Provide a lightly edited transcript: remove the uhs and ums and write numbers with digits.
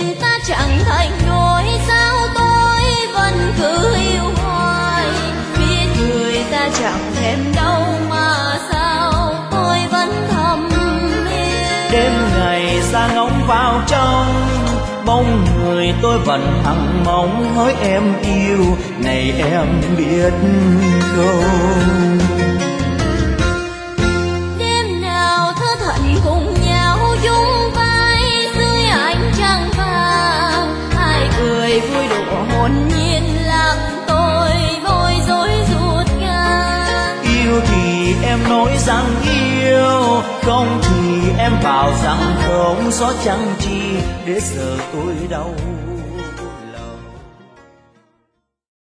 ta chẳng thành đôi, sao tôi vẫn cứ yêu hoài. Biết người ta chẳng thèm đâu mà sao tôi vẫn thầm yêu. Đêm ngày xa ngóng vào trong bóng người, tôi vẫn hằng mong nói em yêu, này em biết không? Đêm nào thơ thận cùng nhau chung vai dưới ánh trăng vàng, ai cười vui đùa hồn nhiên làm tôi bối rối ruột gan. Yêu thì em nói rằng yêu, không thì em bảo rằng không, gió chẳng chi để giờ tôi đau.